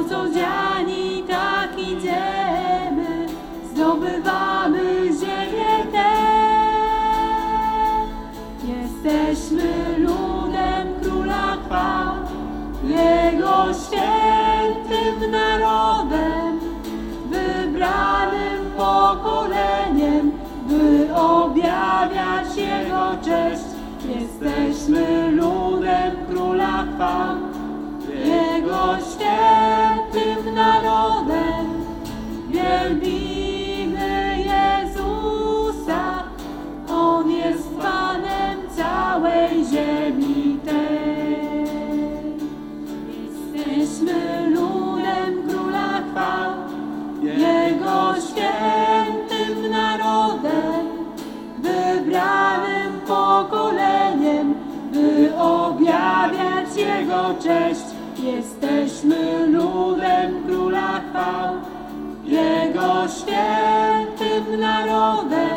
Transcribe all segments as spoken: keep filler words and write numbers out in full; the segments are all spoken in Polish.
Ocodziani tak idziemy, zdobywamy ziemię tę. Jesteśmy ludem Króla chwał, Jego świętym narodem, wybranym pokoleniem, by objawiać Jego cześć. Jesteśmy ludem Króla chwał, Jego świętym narodem, wielbimy Jezusa, On jest Panem całej ziemi tej. Jesteśmy ludem Króla chwał, Jego świętym narodem, wybranym pokoleniem, by objawiać Jego cześć. Jesteśmy ludem Króla chwał, Jego świętym narodem,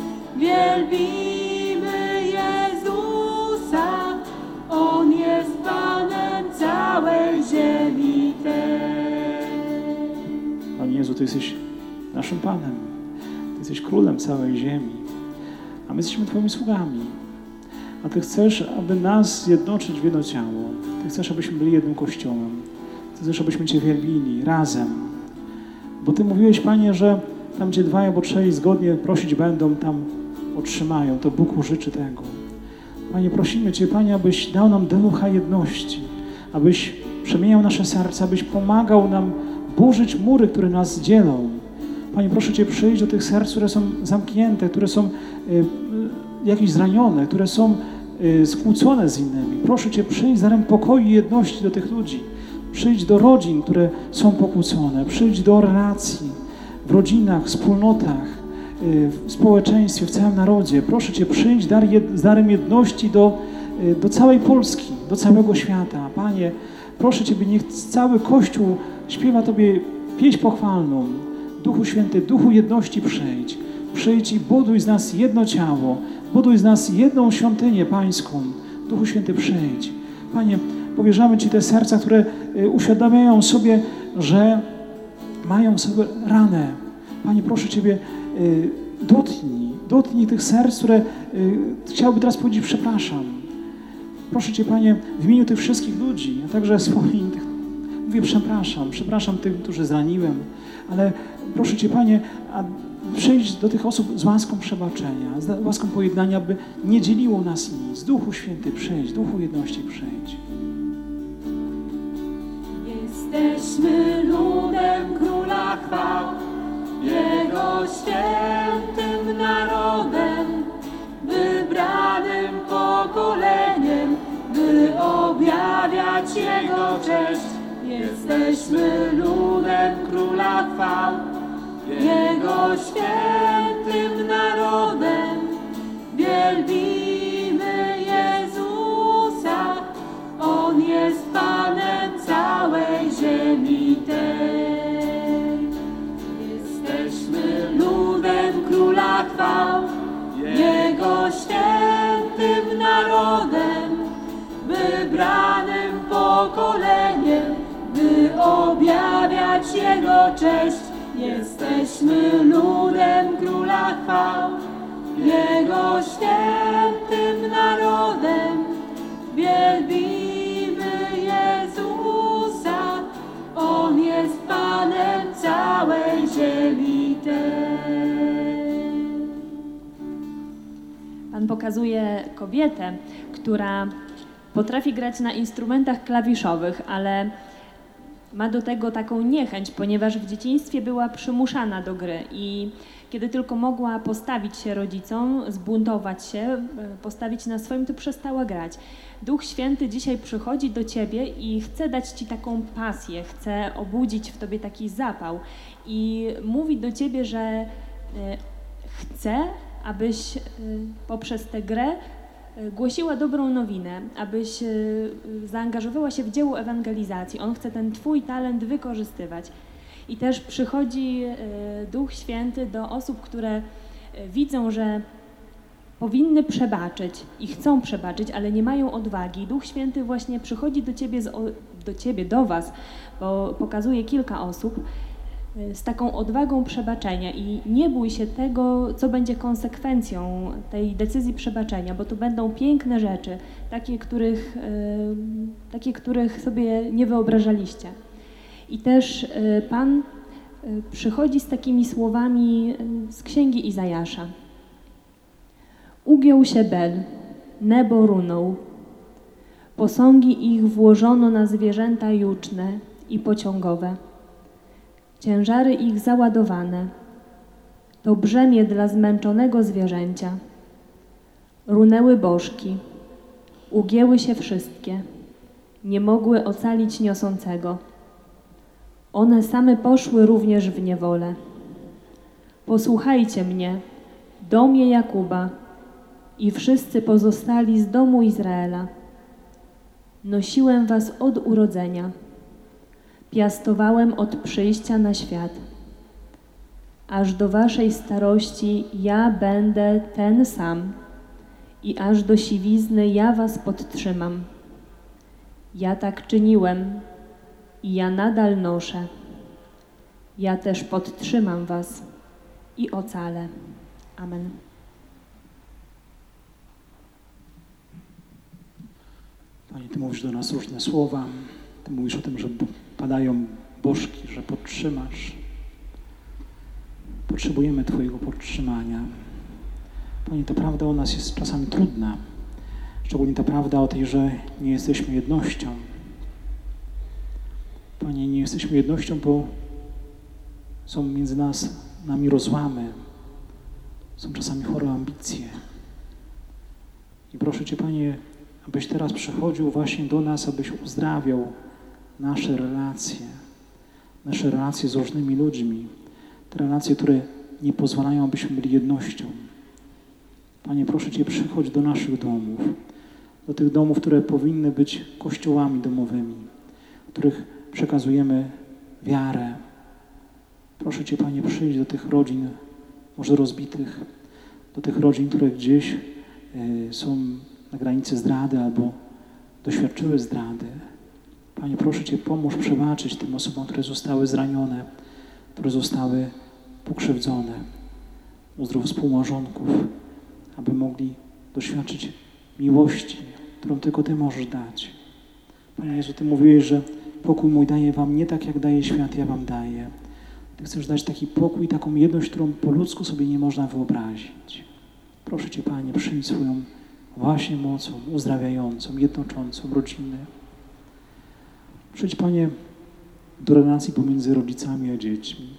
wielbimy Jezusa, On jest Panem całej ziemi tej. Panie Jezu, Ty jesteś naszym Panem, Ty jesteś Królem całej ziemi, a my jesteśmy Twoimi sługami. A Ty chcesz, aby nas zjednoczyć w jedno ciało. Ty chcesz, abyśmy byli jednym Kościołem. Ty chcesz, abyśmy Cię wielbili razem. Bo Ty mówiłeś, Panie, że tam, gdzie dwaj albo trzej zgodnie prosić będą, tam otrzymają. To Bóg użyczy tego. Panie, prosimy Cię, Panie, abyś dał nam ducha jedności, abyś przemieniał nasze serca, abyś pomagał nam burzyć mury, które nas dzielą. Panie, proszę Cię, przyjdź do tych serc, które są zamknięte, które są y, jakieś zranione, które są y, skłócone z innymi. Proszę Cię, przyjdź z darem pokoju i jedności do tych ludzi. Przyjdź do rodzin, które są pokłócone. Przyjdź do relacji w rodzinach, wspólnotach, y, w społeczeństwie, w całym narodzie. Proszę Cię, przyjdź dar jed, z darem jedności do, y, do całej Polski, do całego świata. Panie, proszę Ciebie, niech cały Kościół śpiewa Tobie pieśń pochwalną. Duchu Święty, Duchu jedności przyjdź. Przyjdź i buduj z nas jedno ciało. Buduj z nas jedną świątynię Pańską. Duchu Święty, przyjdź. Panie, powierzamy Ci te serca, które y, uświadamiają sobie, że mają sobie ranę. Panie, proszę Ciebie, y, dotknij, dotknij tych serc, które y, chciałyby teraz powiedzieć przepraszam. Proszę Cię, Panie, w imieniu tych wszystkich ludzi, a także swoim, tych, mówię przepraszam, przepraszam tych, którzy zraniłem, ale proszę Cię, Panie, a przyjdź do tych osób z łaską przebaczenia, z łaską pojednania, by nie dzieliło nas nic. Duchu Święty, przyjdź, Duchu jedności, przyjdź. Jesteśmy ludem Króla chwał, Jego świętym narodem, wybranym pokoleniem, by objawiać Jego cześć. Jesteśmy ludem Króla chwał, Jego świętym narodem, wielbimy Jezusa, On jest Panem całej ziemi tej. Jesteśmy ludem Króla chwał, Jego świętym narodem, wybranym pokoleniem, by objawiać Jego cześć. Jesteśmy ludem Króla chwał, Jego świętym narodem, wielbimy Jezusa, On jest Panem całej ziemi tej. Pan pokazuje kobietę, która potrafi grać na instrumentach klawiszowych, ale ma do tego taką niechęć, ponieważ w dzieciństwie była przymuszana do gry i kiedy tylko mogła postawić się rodzicom, zbuntować się, postawić na swoim, to przestała grać. Duch Święty dzisiaj przychodzi do Ciebie i chce dać Ci taką pasję, chce obudzić w Tobie taki zapał i mówi do Ciebie, że chce, abyś poprzez tę grę głosiła dobrą nowinę, abyś zaangażowała się w dzieło ewangelizacji. On chce ten Twój talent wykorzystywać. I też przychodzi Duch Święty do osób, które widzą, że powinny przebaczyć i chcą przebaczyć, ale nie mają odwagi. Duch Święty właśnie przychodzi do Ciebie z do Ciebie, do Was, bo pokazuje kilka osób, z taką odwagą przebaczenia i nie bój się tego, co będzie konsekwencją tej decyzji przebaczenia, bo to będą piękne rzeczy, takie, których, yy, takie, których sobie nie wyobrażaliście. I też yy, Pan yy, przychodzi z takimi słowami yy, z księgi Izajasza. Ugiął się Bel, nebo runął, posągi ich włożono na zwierzęta juczne i pociągowe. Ciężary ich załadowane, to brzemię dla zmęczonego zwierzęcia. Runęły bożki, ugięły się wszystkie, nie mogły ocalić niosącego. One same poszły również w niewolę. Posłuchajcie mnie, domie Jakuba i wszyscy pozostali z domu Izraela. Nosiłem was od urodzenia. Piastowałem od przyjścia na świat. Aż do waszej starości ja będę ten sam i aż do siwizny ja was podtrzymam. Ja tak czyniłem i ja nadal noszę. Ja też podtrzymam was i ocalę. Amen. Panie, Ty mówisz do nas różne słowa. Ty mówisz o tym, że padają bożki, że podtrzymasz. Potrzebujemy Twojego podtrzymania. Panie, ta prawda o nas jest czasami trudna. Szczególnie ta prawda o tej, że nie jesteśmy jednością. Panie, nie jesteśmy jednością, bo są między nas, nami rozłamy. Są czasami chore ambicje. I proszę Cię, Panie, abyś teraz przychodził właśnie do nas, abyś uzdrawiał nasze relacje, nasze relacje z różnymi ludźmi, te relacje, które nie pozwalają, abyśmy byli jednością. Panie, proszę Cię, przychodź do naszych domów, do tych domów, które powinny być kościołami domowymi, w których przekazujemy wiarę. Proszę Cię, Panie, przyjdź do tych rodzin, może rozbitych, do tych rodzin, które gdzieś y, są na granicy zdrady albo doświadczyły zdrady. Panie, proszę Cię, pomóż przebaczyć tym osobom, które zostały zranione, które zostały pokrzywdzone. Uzdrów współmałżonków, aby mogli doświadczyć miłości, którą tylko Ty możesz dać. Panie Jezu, Ty mówiłeś, że pokój mój daję Wam nie tak, jak daje świat, ja Wam daję. Ty chcesz dać taki pokój, taką jedność, którą po ludzku sobie nie można wyobrazić. Proszę Cię, Panie, przyjdź swoją właśnie mocą uzdrawiającą, jednoczącą rodziny. Przyjdź, Panie, do relacji pomiędzy rodzicami a dziećmi.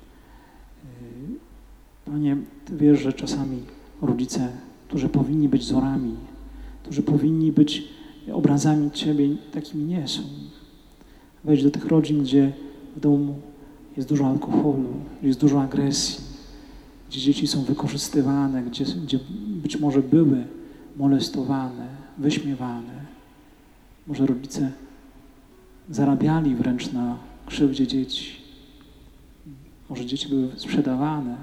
Panie, Ty wiesz, że czasami rodzice, którzy powinni być wzorami, którzy powinni być obrazami Ciebie, takimi nie są. Wejdź do tych rodzin, gdzie w domu jest dużo alkoholu, gdzie jest dużo agresji, gdzie dzieci są wykorzystywane, gdzie, gdzie być może były molestowane, wyśmiewane. Może rodzice zarabiali wręcz na krzywdzie dzieci. Może dzieci były sprzedawane.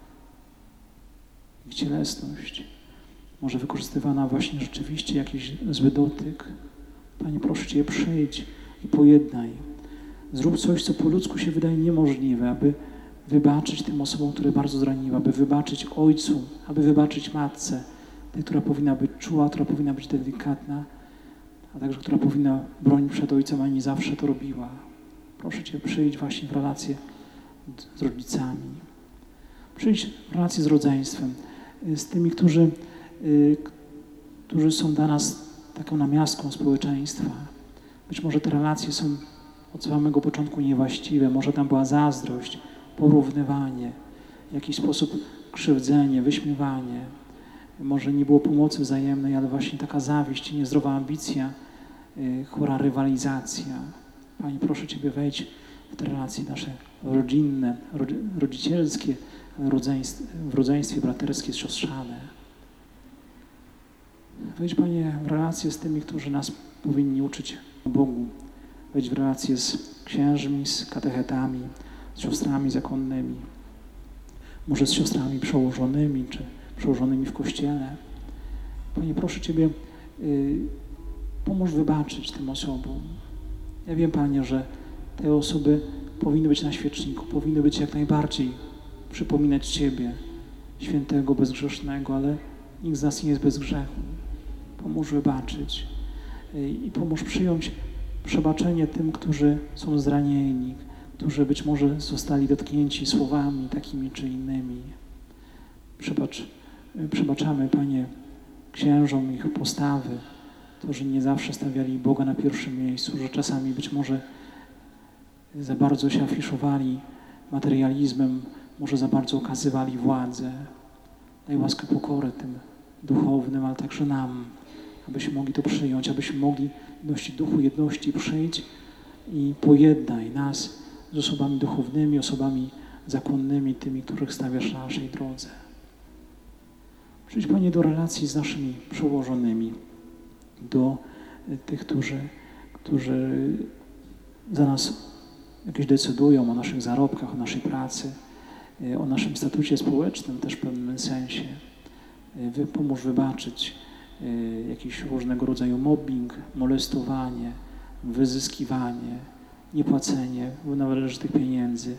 Ich cielesność może wykorzystywana właśnie rzeczywiście jakiś zły dotyk. Panie, proszę Cię, przyjdź i pojednaj. Zrób coś, co po ludzku się wydaje niemożliwe, aby wybaczyć tym osobom, które bardzo zraniły, aby wybaczyć ojcu, aby wybaczyć matce, tej, która powinna być czuła, która powinna być delikatna, a także która powinna bronić przed ojcem, a nie zawsze to robiła. Proszę Cię, przyjdź właśnie w relacje z rodzicami. Przyjdź w relacje z rodzeństwem, z tymi, którzy, y, którzy są dla nas taką namiastką społeczeństwa. Być może te relacje są od samego początku niewłaściwe, może tam była zazdrość, porównywanie, w jakiś sposób krzywdzenie, wyśmiewanie. Może nie było pomocy wzajemnej, ale właśnie taka zawiść, niezdrowa ambicja, yy, chora rywalizacja. Panie, proszę Ciebie, wejdź w te relacje nasze rodzinne, rodzicielskie, w rodzeństwie braterskie, siostrzane. Wejdź, Panie, w relacje z tymi, którzy nas powinni uczyć o Bogu. Wejdź w relacje z księżmi, z katechetami, z siostrami zakonnymi, może z siostrami przełożonymi, czy przełożonymi w Kościele. Panie, proszę Ciebie, yy, pomóż wybaczyć tym osobom. Ja wiem, Panie, że te osoby powinny być na świeczniku, powinny być jak najbardziej przypominać Ciebie, świętego, bezgrzesznego, ale nikt z nas nie jest bez grzechu. Pomóż wybaczyć i pomóż przyjąć przebaczenie tym, którzy są zranieni, którzy być może zostali dotknięci słowami takimi czy innymi. Przebacz, przebaczamy, Panie, księżom ich postawy, to, że nie zawsze stawiali Boga na pierwszym miejscu, że czasami być może za bardzo się afiszowali materializmem, może za bardzo okazywali władzę. Daj łaskę pokory tym duchownym, ale także nam, abyśmy mogli to przyjąć, abyśmy mogli nosić duchu jedności, przyjdź i pojednaj nas z osobami duchownymi, osobami zakonnymi, tymi, których stawiasz na naszej drodze. Przyjdź, Panie, do relacji z naszymi przełożonymi, do tych, którzy, którzy za nas jakieś decydują o naszych zarobkach, o naszej pracy, o naszym statusie społecznym też w pewnym sensie. Pomóż wybaczyć jakiś różnego rodzaju mobbing, molestowanie, wyzyskiwanie, niepłacenie należytych pieniędzy,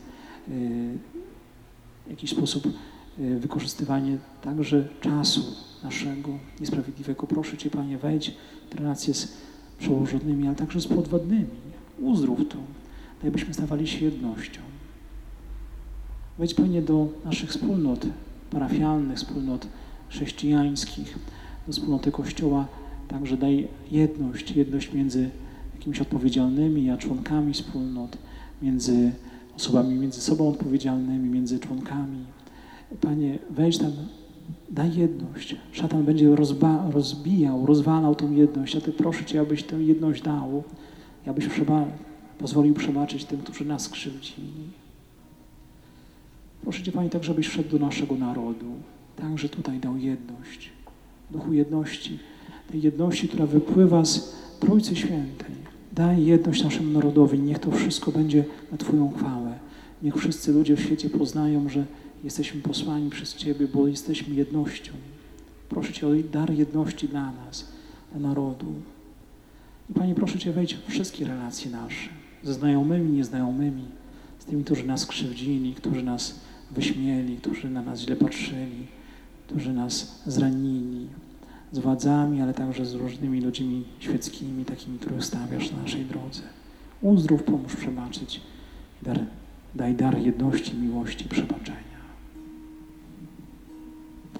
w jakiś sposób wykorzystywanie także czasu naszego niesprawiedliwego. Proszę Cię, Panie, wejdź w relacje z przełożonymi, ale także z podwładnymi. Uzdrów to. Daj, byśmy stawali się jednością. Wejdź, Panie, do naszych wspólnot parafialnych, wspólnot chrześcijańskich, do wspólnoty Kościoła. Także daj jedność, jedność między jakimiś odpowiedzialnymi, a członkami wspólnot, między osobami między sobą odpowiedzialnymi, między członkami. Panie, wejdź tam, daj jedność. Szatan będzie rozba- rozbijał, rozwalał tą jedność, a Ty proszę Cię, abyś tę jedność dał, abyś przeba- pozwolił przebaczyć tym, którzy nas skrzywdzili. Proszę Cię, Panie, także, abyś wszedł do naszego narodu, także tutaj dał jedność, duchu jedności, tej jedności, która wypływa z Trójcy Świętej. Daj jedność naszemu narodowi, niech to wszystko będzie na Twoją chwałę. Niech wszyscy ludzie w świecie poznają, że jesteśmy posłani przez Ciebie, bo jesteśmy jednością. Proszę Cię o dar jedności dla nas, dla narodu. I Panie, proszę Cię, wejdź w wszystkie relacje nasze, ze znajomymi, nieznajomymi, z tymi, którzy nas krzywdzili, którzy nas wyśmieli, którzy na nas źle patrzyli, którzy nas zranili, z władzami, ale także z różnymi ludźmi świeckimi, takimi, których stawiasz na naszej drodze. Uzdrów, pomóż przebaczyć. Dar, daj dar jedności, miłości, przebaczenia.